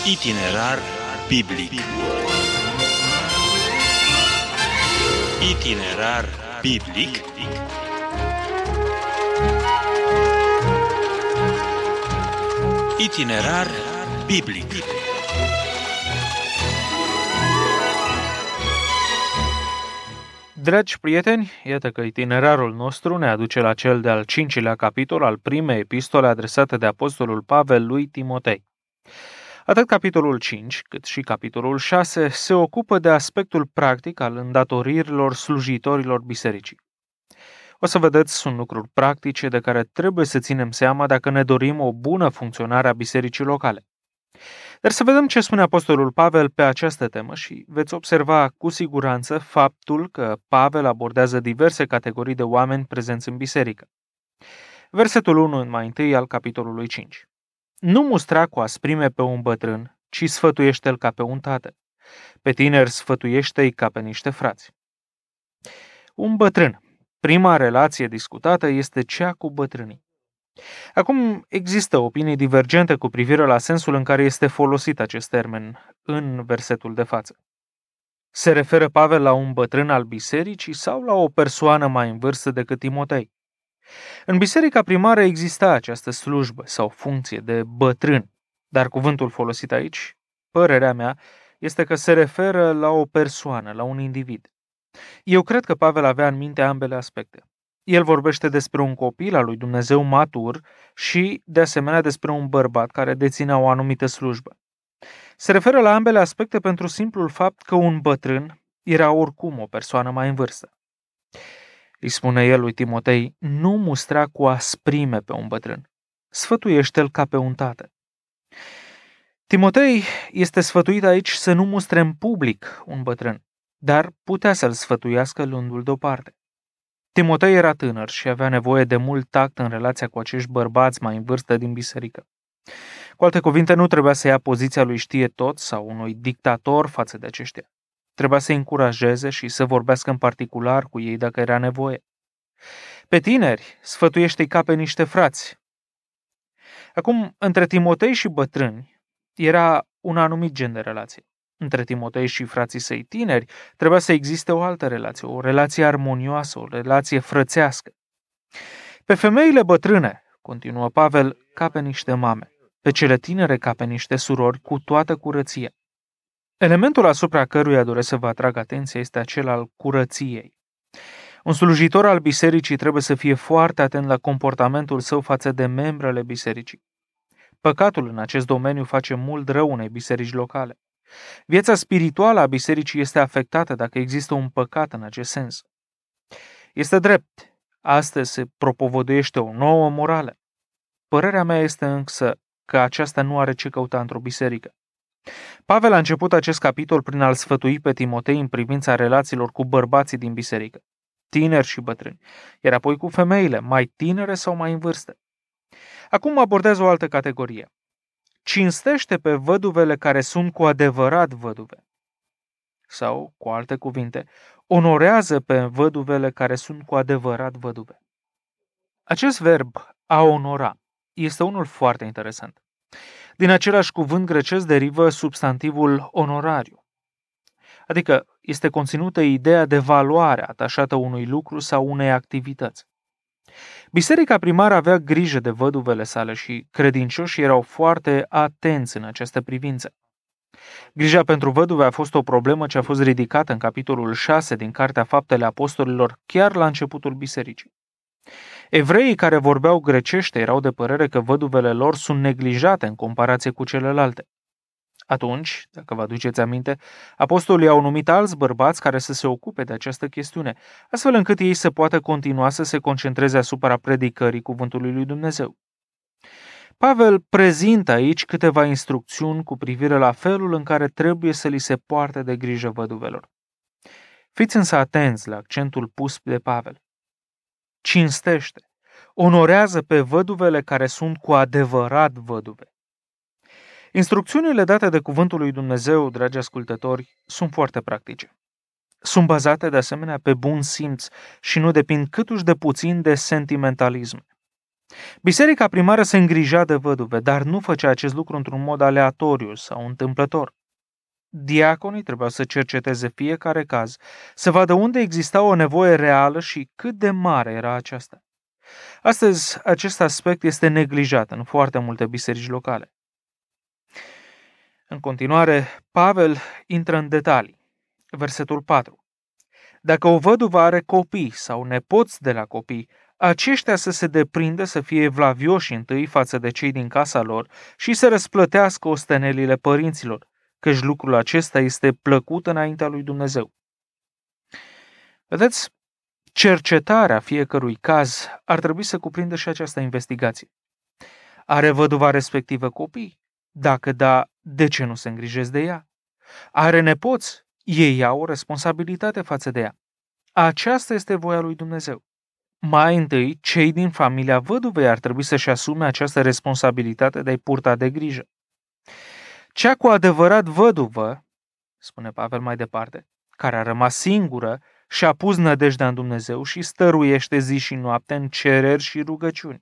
Itinerar biblic. Itinerar biblic. Itinerar biblic. Dragi prieteni, iată că itinerarul nostru ne aduce la cel de-al 5-lea capitol al primei epistole adresate de apostolul Pavel lui Timotei. Atât capitolul 5, cât și capitolul 6 se ocupă de aspectul practic al îndatoririlor slujitorilor bisericii. O să vedeți, sunt lucruri practice de care trebuie să ținem seama dacă ne dorim o bună funcționare a bisericii locale. Dar să vedem ce spune apostolul Pavel pe această temă și veți observa cu siguranță faptul că Pavel abordează diverse categorii de oameni prezenți în biserică. Versetul 1 mai întâi al capitolului 5. Nu mustra cu asprime pe un bătrân, ci sfătuiește-l ca pe un tată. Pe tineri sfătuiește-i ca pe niște frați. Un bătrân. Prima relație discutată este cea cu bătrânii. Acum, există opinii divergente cu privire la sensul în care este folosit acest termen în versetul de față. Se referă Pavel la un bătrân al bisericii sau la o persoană mai în vârstă decât Timotei? În biserica primară exista această slujbă sau funcție de bătrân, dar cuvântul folosit aici, părerea mea, este că se referă la o persoană, la un individ. Eu cred că Pavel avea în minte ambele aspecte. El vorbește despre un copil al lui Dumnezeu matur și, de asemenea, despre un bărbat care deținea o anumită slujbă. Se referă la ambele aspecte pentru simplul fapt că un bătrân era oricum o persoană mai în vârstă. Îi spune el lui Timotei, nu mustra cu asprime pe un bătrân. Sfătuiește-l ca pe un tată. Timotei este sfătuit aici să nu mustre în public un bătrân, dar putea să-l sfătuiască luându-l deoparte. Timotei era tânăr și avea nevoie de mult tact în relația cu acești bărbați mai în vârstă din biserică. Cu alte cuvinte, nu trebuia să ia poziția lui știe tot sau unui dictator față de aceștia. Trebuia să-i încurajeze și să vorbească în particular cu ei dacă era nevoie. Pe tineri, sfătuiește-i ca pe niște frați. Acum, între Timotei și bătrâni era un anumit gen de relație. Între Timotei și frații săi tineri trebuia să existe o altă relație, o relație armonioasă, o relație frățească. Pe femeile bătrâne, continuă Pavel, ca pe niște mame, pe cele tinere ca pe niște surori cu toată curăția. Elementul asupra căruia doresc să vă atrag atenția este acela al curăției. Un slujitor al bisericii trebuie să fie foarte atent la comportamentul său față de membrele bisericii. Păcatul în acest domeniu face mult rău unei biserici locale. Viața spirituală a bisericii este afectată dacă există un păcat în acest sens. Este drept, astăzi se propovăduiește o nouă morală. Părerea mea este însă că aceasta nu are ce căuta într-o biserică. Pavel a început acest capitol prin a-l sfătui pe Timotei în privința relațiilor cu bărbații din biserică, tineri și bătrâni, iar apoi cu femeile, mai tinere sau mai în vârstă. Acum abordează o altă categorie. Cinstește pe văduvele care sunt cu adevărat văduve. Sau, cu alte cuvinte, onorează pe văduvele care sunt cu adevărat văduve. Acest verb, a onora, este unul foarte interesant. Din același cuvânt grecesc derivă substantivul onorariu. Adică este conținută ideea de valoare atașată unui lucru sau unei activități. Biserica primară avea grijă de văduvele sale și credincioșii erau foarte atenți în această privință. Grija pentru văduve a fost o problemă ce a fost ridicată în capitolul 6 din Cartea Faptele Apostolilor chiar la începutul bisericii. Evreii care vorbeau grecește erau de părere că văduvele lor sunt neglijate în comparație cu celelalte. Atunci, dacă vă aduceți aminte, apostolii au numit alți bărbați care să se ocupe de această chestiune, astfel încât ei să poată continua să se concentreze asupra predicării cuvântului lui Dumnezeu. Pavel prezintă aici câteva instrucțiuni cu privire la felul în care trebuie să li se poarte de grijă văduvelor. Fiți însă atenți la accentul pus de Pavel. Cinstește, onorează pe văduvele care sunt cu adevărat văduve. Instrucțiunile date de cuvântul lui Dumnezeu, dragi ascultători, sunt foarte practice. Sunt bazate de asemenea pe bun simț și nu depind câtuși de puțin de sentimentalism. Biserica primară se îngrija de văduve, dar nu făcea acest lucru într-un mod aleatoriu sau întâmplător. Diaconii trebuiau să cerceteze fiecare caz, să vadă unde exista o nevoie reală și cât de mare era aceasta. Astăzi, acest aspect este neglijat în foarte multe biserici locale. În continuare, Pavel intră în detalii. Versetul 4. Dacă o văduvă are copii sau nepoți de la copii, aceștia să se deprindă să fie evlavioși întâi față de cei din casa lor și să răsplătească ostenelile părinților, căci lucrul acesta este plăcut înaintea lui Dumnezeu. Vedeți, cercetarea fiecărui caz ar trebui să cuprindă și această investigație. Are văduva respectivă copii? Dacă da, de ce nu se îngrijesc de ea? Are nepoți? Ei au o responsabilitate față de ea. Aceasta este voia lui Dumnezeu. Mai întâi, cei din familia văduvei ar trebui să-și asume această responsabilitate de a-i purta de grijă. Cea cu adevărat văduvă, spune Pavel mai departe, care a rămas singură și a pus nădejdea în Dumnezeu și stăruiește zi și noapte în cereri și rugăciuni.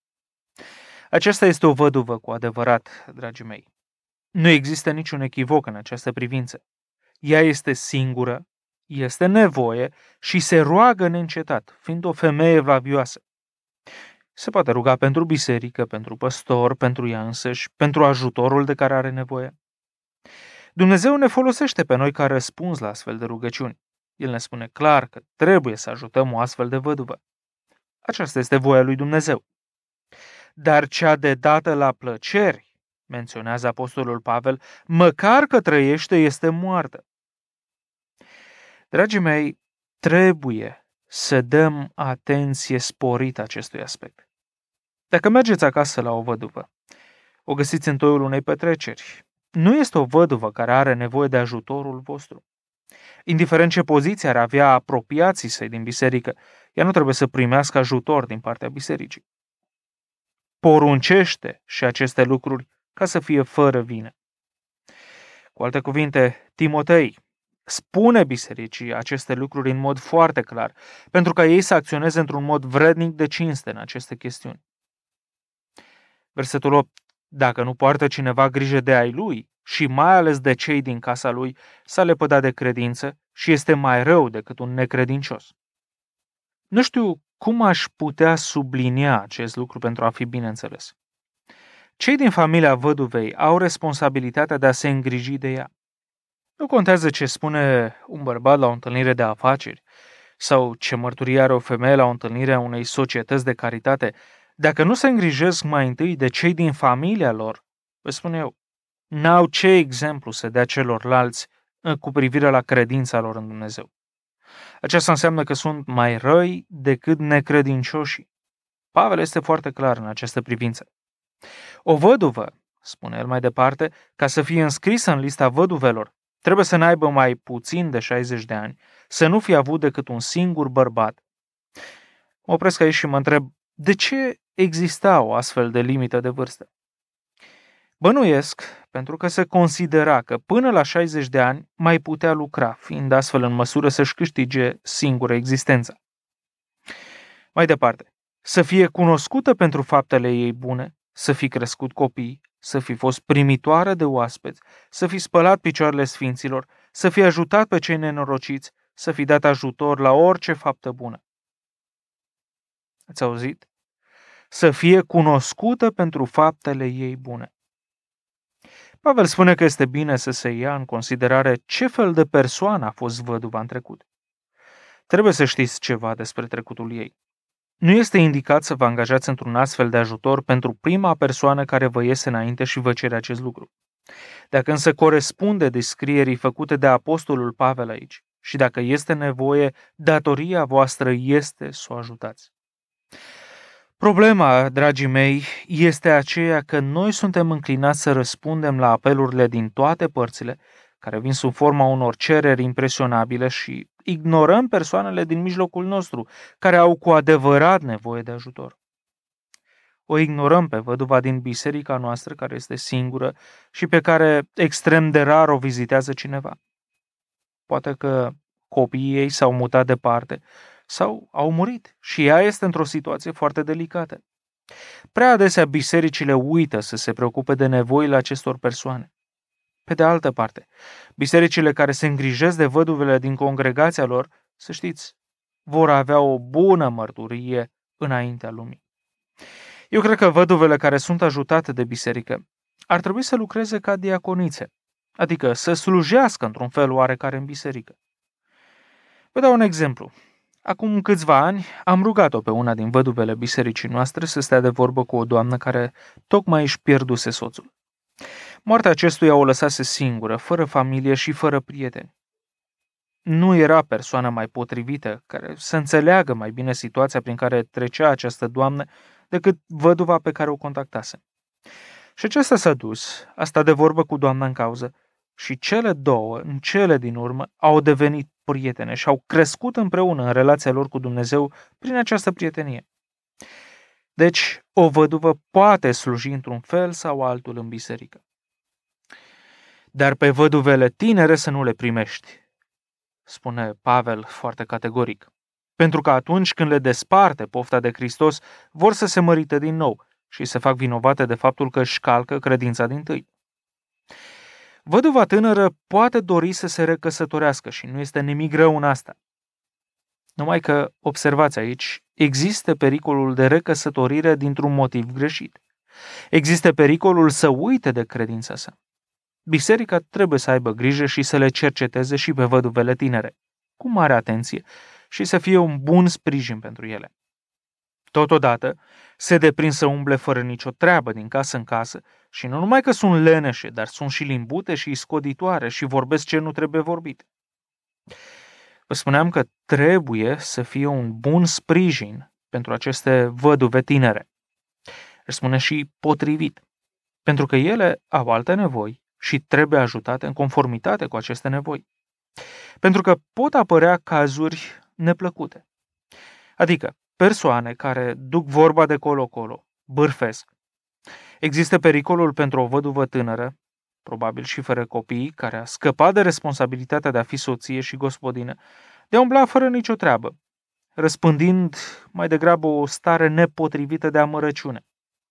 Aceasta este o văduvă cu adevărat, dragii mei. Nu există niciun echivoc în această privință. Ea este singură, este nevoie și se roagă neîncetat, fiind o femeie evlavioasă. Se poate ruga pentru biserică, pentru păstor, pentru ea însăși, pentru ajutorul de care are nevoie. Dumnezeu ne folosește pe noi ca răspuns la astfel de rugăciuni. El ne spune clar că trebuie să ajutăm o astfel de văduvă. Aceasta este voia lui Dumnezeu. Dar cea de dată la plăceri, menționează apostolul Pavel, măcar că trăiește, este moartă. Dragii mei, trebuie să dăm atenție sporită acestui aspect. Dacă mergeți acasă la o văduvă, o găsiți în toiul unei petreceri, nu este o văduvă care are nevoie de ajutorul vostru. Indiferent ce poziție ar avea apropiații săi din biserică, ea nu trebuie să primească ajutor din partea bisericii. Poruncește și aceste lucruri ca să fie fără vină. Cu alte cuvinte, Timotei spune bisericii aceste lucruri în mod foarte clar, pentru ca ei să acționeze într-un mod vrednic de cinste în aceste chestiuni. Versetul 8. Dacă nu poartă cineva grijă de ai lui și mai ales de cei din casa lui, s-a lepădat de credință și este mai rău decât un necredincios. Nu știu cum aș putea sublinia acest lucru pentru a fi bine înțeles. Cei din familia văduvei au responsabilitatea de a se îngriji de ea. Nu contează ce spune un bărbat la o întâlnire de afaceri sau ce mărturie are o femeie la o întâlnire a unei societăți de caritate. Dacă nu se îngrijesc mai întâi de cei din familia lor, vă spun eu, n-au ce exemplu să dea celorlalți cu privire la credința lor în Dumnezeu. Aceasta înseamnă că sunt mai răi decât necredincioșii. Pavel este foarte clar în această privință. O văduvă, spune el mai departe, ca să fie înscrisă în lista văduvelor, trebuie să n-aibă mai puțin de 60 de ani, să nu fie avut decât un singur bărbat. Mă opresc aici și mă întreb, de ce exista o astfel de limită de vârstă? Bănuiesc pentru că se considera că până la 60 de ani mai putea lucra, fiind astfel în măsură să-și câștige singură existența. Mai departe, să fie cunoscută pentru faptele ei bune, să fi crescut copii, să fi fost primitoare de oaspeți, să fi spălat picioarele sfinților, să fi ajutat pe cei nenorociți, să fi dat ajutor la orice faptă bună. Ați auzit? Să fie cunoscută pentru faptele ei bune. Pavel spune că este bine să se ia în considerare ce fel de persoană a fost văduva în trecut. Trebuie să știți ceva despre trecutul ei. Nu este indicat să vă angajați într-un astfel de ajutor pentru prima persoană care vă iese înainte și vă cere acest lucru. Dacă însă corespunde descrierii făcute de apostolul Pavel aici și dacă este nevoie, datoria voastră este să o ajutați. Problema, dragii mei, este aceea că noi suntem înclinați să răspundem la apelurile din toate părțile, care vin sub forma unor cereri impresionabile și ignorăm persoanele din mijlocul nostru, care au cu adevărat nevoie de ajutor. O ignorăm pe văduva din biserica noastră, care este singură și pe care extrem de rar o vizitează cineva. Poate că copiii ei s-au mutat departe sau au murit și ea este într-o situație foarte delicată. Prea adesea bisericile uită să se preocupe de nevoile acestor persoane. Pe de altă parte, bisericile care se îngrijesc de văduvele din congregația lor, să știți, vor avea o bună mărturie înaintea lumii. Eu cred că văduvele care sunt ajutate de biserică ar trebui să lucreze ca diaconițe, adică să slujească într-un fel oarecare în biserică. Vă dau un exemplu. Acum câțiva ani am rugat-o pe una din văduvele bisericii noastre să stea de vorbă cu o doamnă care tocmai își pierduse soțul. Moartea acestuia o lăsase singură, fără familie și fără prieteni. Nu era persoana mai potrivită care să înțeleagă mai bine situația prin care trecea această doamnă decât văduva pe care o contactase. Și aceasta s-a dus, a stat de vorbă cu doamna în cauză și cele două, în cele din urmă, au devenit prietene și au crescut împreună în relația lor cu Dumnezeu prin această prietenie. Deci, o văduvă poate sluji într-un fel sau altul în biserică. Dar pe văduvele tinere să nu le primești, spune Pavel foarte categoric. Pentru că atunci când le desparte pofta de Hristos, vor să se mărite din nou și se fac vinovate de faptul că își calcă credința dintâi. Văduva tânără poate dori să se recăsătorească și nu este nimic rău în asta. Numai că, observați aici, există pericolul de recăsătorire dintr-un motiv greșit. Există pericolul să uite de credința sa. Biserica trebuie să aibă grijă și să le cerceteze și pe văduvele tinere, cu mare atenție, și să fie un bun sprijin pentru ele. Totodată, se deprind să umble fără nicio treabă din casă în casă și nu numai că sunt leneșe, dar sunt și limbute și iscoditoare și vorbesc ce nu trebuie vorbit. Vă spuneam că trebuie să fie un bun sprijin pentru aceste văduve tinere. Își spune și potrivit, pentru că ele au alte nevoi și trebuie ajutate în conformitate cu aceste nevoi. Pentru că pot apărea cazuri neplăcute. Adică persoane care duc vorba de colo-colo, bârfesc. Există pericolul pentru o văduvă tânără, probabil și fără copii, care a scăpat de responsabilitatea de a fi soție și gospodină, de a umbla fără nicio treabă, răspândind mai degrabă o stare nepotrivită de amărăciune.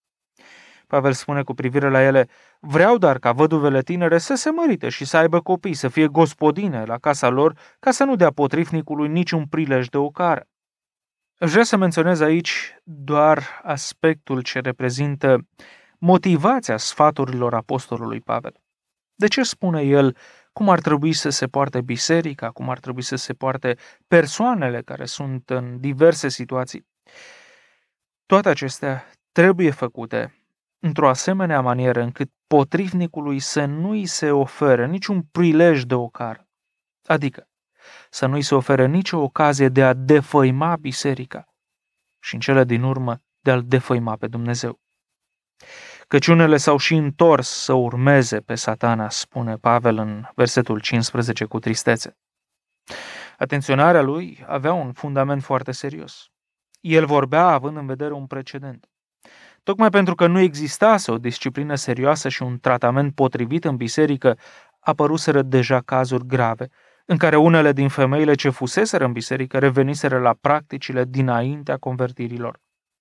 Pavel spune cu privire la ele, vreau dar ca văduvele tinere să se mărite și să aibă copii, să fie gospodine la casa lor, ca să nu dea potrivnicului niciun prilej de ocară. Vreau să menționez aici doar aspectul ce reprezintă motivația sfaturilor apostolului Pavel. De ce spune el cum ar trebui să se poarte biserica, cum ar trebui să se poarte persoanele care sunt în diverse situații? Toate acestea trebuie făcute într-o asemenea manieră încât potrivnicului să nu-i se ofere niciun prilej de ocară, adică să nu-i se ofere nicio ocazie de a defăima biserica și în cele din urmă de a-L defăima pe Dumnezeu. Căci unele s-au și întors să urmeze pe Satana, spune Pavel în versetul 15 cu tristețe. Atenționarea lui avea un fundament foarte serios. El vorbea având în vedere un precedent. Tocmai pentru că nu existase o disciplină serioasă și un tratament potrivit în biserică, apăruseră deja cazuri grave, în care unele din femeile ce fuseseră în biserică reveniseră la practicile dinaintea convertirilor.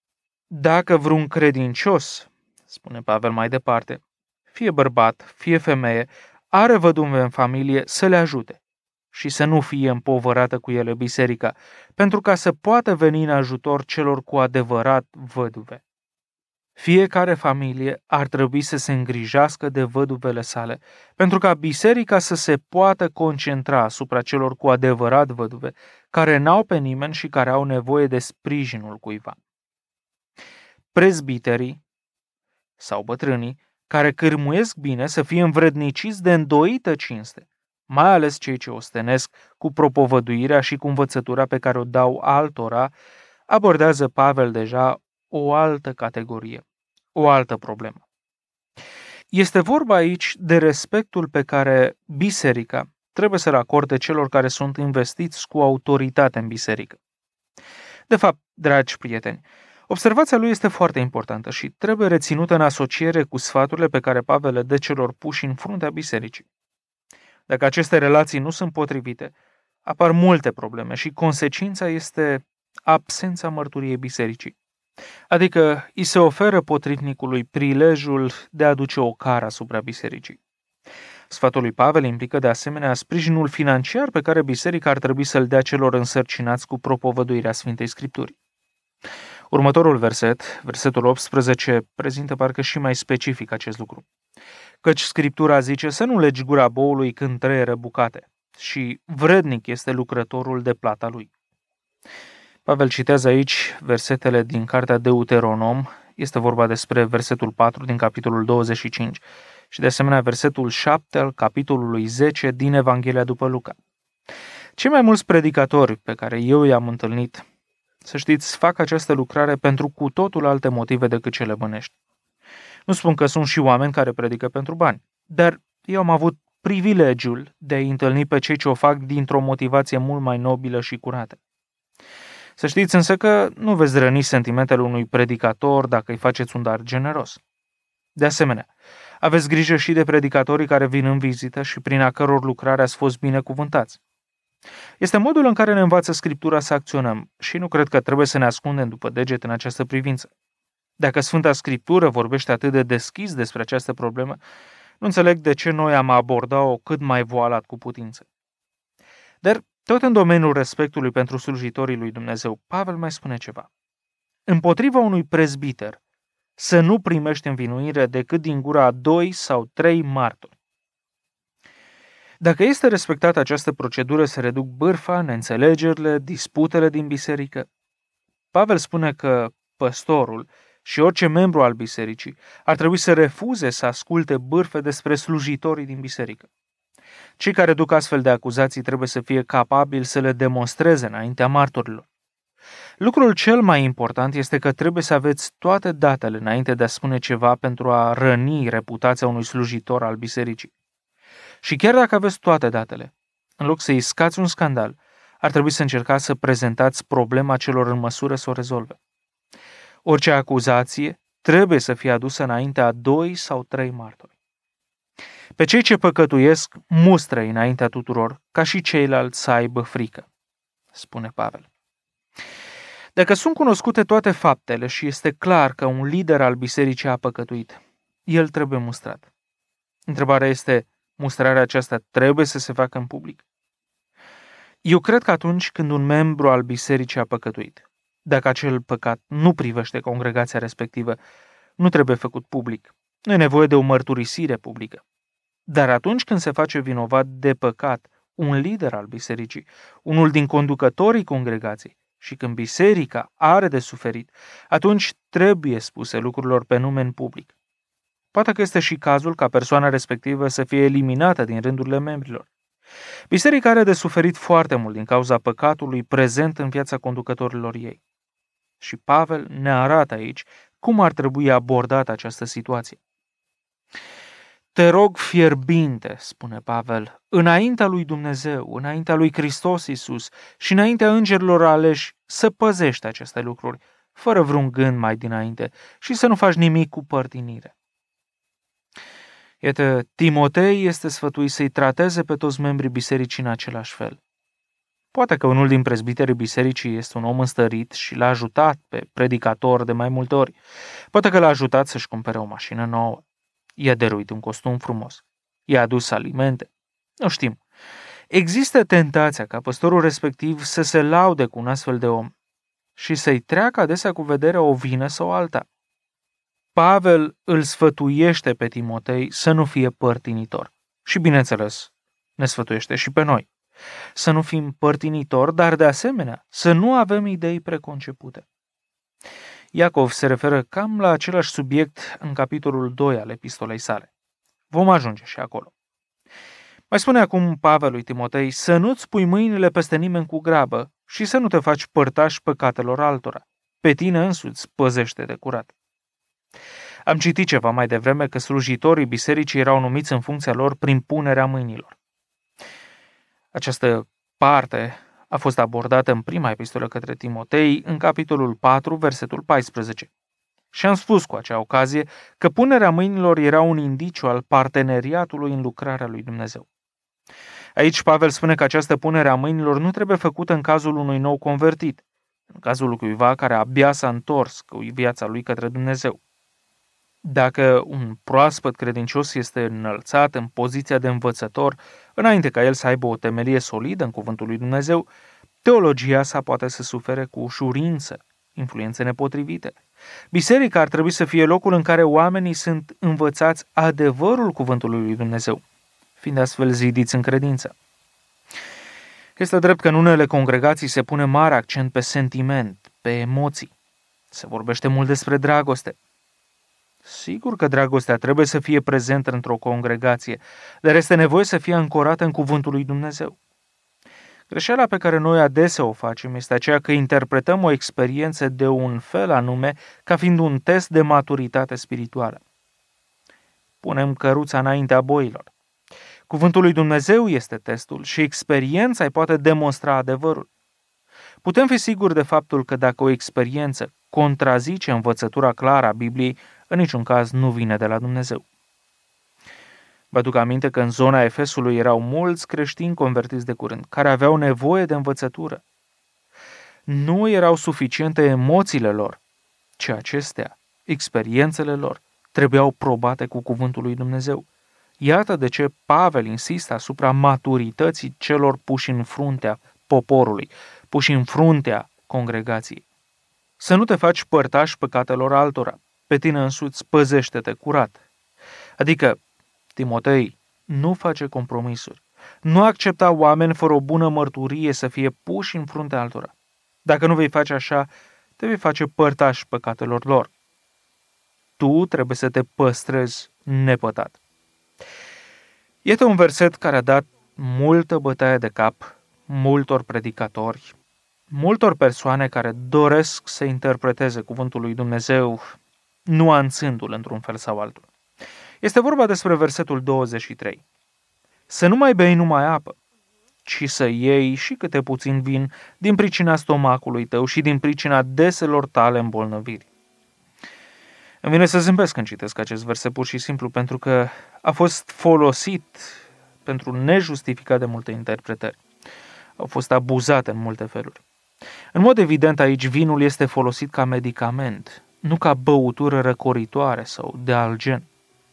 Dacă vreun credincios, spune Pavel mai departe, fie bărbat, fie femeie, are văduve în familie, să le ajute și să nu fie împovărată cu ele biserica, pentru ca să poată veni în ajutor celor cu adevărat văduve. Fiecare familie ar trebui să se îngrijească de văduvele sale, pentru ca biserica să se poată concentra asupra celor cu adevărat văduve, care n-au pe nimeni și care au nevoie de sprijinul cuiva. Prezbiterii sau bătrânii care cârmuiesc bine să fie învredniciți de îndoită cinste, mai ales cei ce ostenesc cu propovăduirea și cu învățătura pe care o dau altora, abordează Pavel deja o altă categorie, o altă problemă. Este vorba aici de respectul pe care biserica trebuie să-l acorde celor care sunt investiți cu autoritate în biserică. De fapt, dragi prieteni, observația lui este foarte importantă și trebuie reținută în asociere cu sfaturile pe care Pavel le dă celor puși în fruntea bisericii. Dacă aceste relații nu sunt potrivite, apar multe probleme și consecința este absența mărturiei bisericii. Adică îi se oferă potrivnicului prilejul de a aduce o cară asupra bisericii. Sfatul lui Pavel implică de asemenea sprijinul financiar pe care biserica ar trebui să-l dea celor însărcinați cu propovăduirea Sfintei Scripturii. Următorul verset, versetul 18, prezintă parcă și mai specific acest lucru. Căci Scriptura zice să nu legi gura boului când trăieră bucate și vrednic este lucrătorul de plata lui. Pavel citează aici versetele din cartea Deuteronom, este vorba despre versetul 4 din capitolul 25 și de asemenea versetul 7 al capitolului 10 din Evanghelia după Luca. Cei mai mulți predicatori pe care eu i-am întâlnit, să știți, fac această lucrare pentru cu totul alte motive decât cele bănești. Nu spun că sunt și oameni care predică pentru bani, dar eu am avut privilegiul de a-i întâlni pe cei ce o fac dintr-o motivație mult mai nobilă și curată. Să știți însă că nu veți răni sentimentele unui predicator dacă îi faceți un dar generos. De asemenea, aveți grijă și de predicatorii care vin în vizită și prin a căror lucrare ați fost binecuvântați. Este modul în care ne învață Scriptura să acționăm și nu cred că trebuie să ne ascundem după deget în această privință. Dacă Sfânta Scriptură vorbește atât de deschis despre această problemă, nu înțeleg de ce noi am aborda-o cât mai voalat cu putință. Dar tot în domeniul respectului pentru slujitorii lui Dumnezeu, Pavel mai spune ceva. Împotriva unui prezbiter, să nu primești învinuire decât din gura a 2 sau 3 martori. Dacă este respectată această procedură, se reduc bârfa, neînțelegerile, disputele din biserică. Pavel spune că păstorul și orice membru al bisericii ar trebui să refuze să asculte bârfe despre slujitorii din biserică. Cei care duc astfel de acuzații trebuie să fie capabili să le demonstreze înaintea martorilor. Lucrul cel mai important este că trebuie să aveți toate datele înainte de a spune ceva pentru a răni reputația unui slujitor al bisericii. Și chiar dacă aveți toate datele, în loc să iscați un scandal, ar trebui să încercați să prezentați problema celor în măsură să o rezolve. Orice acuzație trebuie să fie adusă înaintea a 2 sau 3 martori. Pe cei ce păcătuiesc, mustră înaintea tuturor, ca și ceilalți să aibă frică, spune Pavel. Dacă sunt cunoscute toate faptele și este clar că un lider al bisericii a păcătuit, el trebuie mustrat. Întrebarea este, mustrarea aceasta trebuie să se facă în public? Eu cred că atunci când un membru al bisericii a păcătuit, dacă acel păcat nu privește congregația respectivă, nu trebuie făcut public. Nu e nevoie de o mărturisire publică. Dar atunci când se face vinovat de păcat un lider al bisericii, unul din conducătorii congregației, și când biserica are de suferit, atunci trebuie spuse lucrurilor pe nume în public. Poate că este și cazul ca persoana respectivă să fie eliminată din rândurile membrilor. Biserica are de suferit foarte mult din cauza păcatului prezent în viața conducătorilor ei. Și Pavel ne arată aici cum ar trebui abordată această situație. Te rog fierbinte, spune Pavel, înaintea lui Dumnezeu, înaintea lui Hristos Iisus și înaintea îngerilor aleși, să păzești aceste lucruri, fără vreun gând mai dinainte și să nu faci nimic cu părtinire. Iată, Timotei este sfătuit să-i trateze pe toți membrii bisericii în același fel. Poate că unul din prezbiterii bisericii este un om înstărit și l-a ajutat pe predicator de mai multe ori. Poate că l-a ajutat să-și cumpere o mașină nouă. I-a dăruit un costum frumos. I-a adus alimente. Nu știm. Există tentația ca păstorul respectiv să se laude cu un astfel de om și să-i treacă adesea cu vederea o vină sau alta. Pavel îl sfătuiește pe Timotei să nu fie părtinitor. Și bineînțeles, ne sfătuiește și pe noi. Să nu fim părtinitori, dar de asemenea să nu avem idei preconcepute. Iacov se referă cam la același subiect în capitolul 2 al epistolei sale. Vom ajunge și acolo. Mai spune acum Pavel lui Timotei să nu-ți pui mâinile peste nimeni cu grabă și să nu te faci părtaș păcatelor altora. Pe tine însuți păzește de curat. Am citit ceva mai devreme că slujitorii bisericii erau numiți în funcția lor prin punerea mâinilor. Această parte a fost abordată în prima epistolă către Timotei, în capitolul 4, versetul 14. Și am spus cu acea ocazie că punerea mâinilor era un indiciu al parteneriatului în lucrarea lui Dumnezeu. Aici Pavel spune că această punere a mâinilor nu trebuie făcută în cazul unui nou convertit, în cazul cuiva care abia s-a întors cu viața lui către Dumnezeu. Dacă un proaspăt credincios este înălțat în poziția de învățător, înainte ca el să aibă o temelie solidă în cuvântul lui Dumnezeu, teologia sa poate să sufere cu ușurință influențe nepotrivite. Biserica ar trebui să fie locul în care oamenii sunt învățați adevărul cuvântului lui Dumnezeu, fiind astfel zidiți în credință. Este drept că în unele congregații se pune mare accent pe sentiment, pe emoții. Se vorbește mult despre dragoste. Sigur că dragostea trebuie să fie prezentă într-o congregație, dar este nevoie să fie ancorată în cuvântul lui Dumnezeu. Greșeala pe care noi adesea o facem este aceea că interpretăm o experiență de un fel anume ca fiind un test de maturitate spirituală. Punem căruța înaintea boilor. Cuvântul lui Dumnezeu este testul și experiența îi poate demonstra adevărul. Putem fi siguri de faptul că dacă o experiență contrazice învățătura clară a Bibliei, în niciun caz nu vine de la Dumnezeu. Vă aduc aminte că în zona Efesului erau mulți creștini convertiți de curând, care aveau nevoie de învățătură. Nu erau suficiente emoțiile lor, ci acestea, experiențele lor, trebuiau probate cu cuvântul lui Dumnezeu. Iată de ce Pavel insistă asupra maturității celor puși în fruntea poporului, puși în fruntea congregației. Să nu te faci părtaș păcatelor altora, pe tine însuți păzește-te curat. Adică, Timotei, nu face compromisuri. Nu accepta oameni fără o bună mărturie să fie puși în fruntea altora. Dacă nu vei face așa, te vei face părtaș păcatelor lor. Tu trebuie să te păstrezi nepătat. Iată un verset care a dat multă bătaie de cap multor predicatori, multor persoane care doresc să interpreteze cuvântul lui Dumnezeu, nuanțându-l într-un fel sau altul. Este vorba despre versetul 23. Să nu mai bei numai apă, ci să iei și câte puțin vin din pricina stomacului tău și din pricina deselor tale îmbolnăviri. Îmi vine să zâmbesc când citesc acest verset pur și simplu pentru că a fost folosit pentru nejustificat de multe interpretări. Au fost abuzate în multe feluri. În mod evident aici vinul este folosit ca medicament, nu ca băutură răcoritoare sau de alt gen.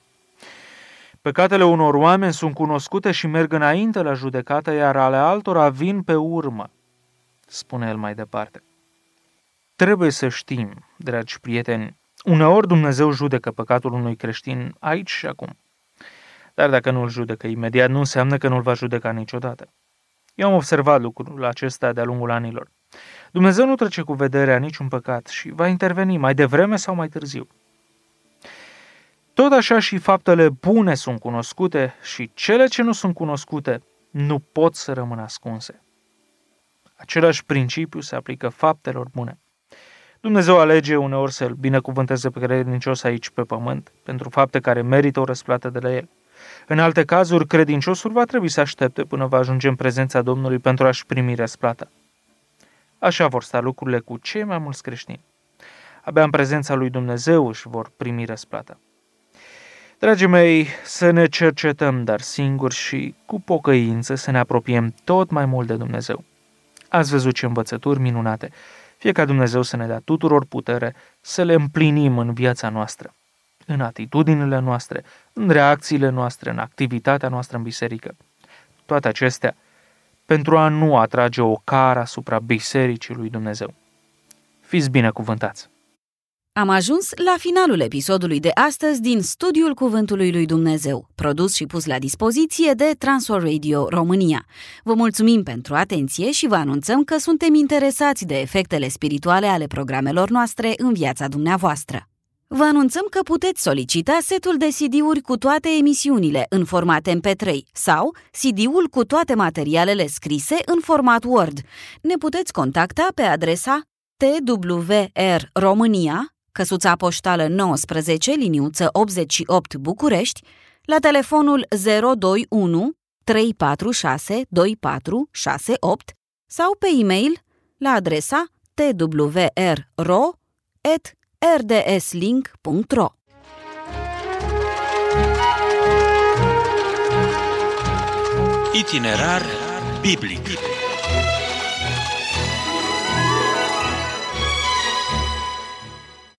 Păcatele unor oameni sunt cunoscute și merg înainte la judecată, iar ale altora vin pe urmă, spune el mai departe. Trebuie să știm, dragi prieteni, uneori Dumnezeu judecă păcatul unui creștin aici și acum. Dar dacă nu îl judecă imediat, nu înseamnă că nu îl va judeca niciodată. Eu am observat lucrul acesta de-a lungul anilor. Dumnezeu nu trece cu vederea niciun păcat și va interveni mai devreme sau mai târziu. Tot așa și faptele bune sunt cunoscute și cele ce nu sunt cunoscute nu pot să rămână ascunse. Același principiu se aplică faptelor bune. Dumnezeu alege uneori să-l binecuvânteze pe credincios aici pe pământ pentru fapte care merită o răsplată de la el. În alte cazuri, credinciosul va trebui să aștepte până va ajunge în prezența Domnului pentru a-și primi răsplata. Așa vor sta lucrurile cu cei mai mulți creștini. Abia în prezența lui Dumnezeu își vor primi răsplata. Dragii mei, să ne cercetăm, dar singuri și cu pocăință să ne apropiem tot mai mult de Dumnezeu. Ați văzut ce învățături minunate. Fie ca Dumnezeu să ne dea tuturor putere să le împlinim în viața noastră, în atitudinile noastre, în reacțiile noastre, în activitatea noastră în biserică. Toate acestea pentru a nu atrage o cară asupra bisericii lui Dumnezeu. Fiți binecuvântați! Am ajuns la finalul episodului de astăzi din Studiul Cuvântului lui Dumnezeu, produs și pus la dispoziție de Transworld Radio România. Vă mulțumim pentru atenție și vă anunțăm că suntem interesați de efectele spirituale ale programelor noastre în viața dumneavoastră. Vă anunțăm că puteți solicita setul de CD-uri cu toate emisiunile în format MP3 sau CD-ul cu toate materialele scrise în format Word. Ne puteți contacta pe adresa TWR România, căsuța poștală 19, liniuță 88 București, la telefonul 021 346 2468 sau pe e-mail la adresa twrro@rdslink.ro. Itinerar biblic.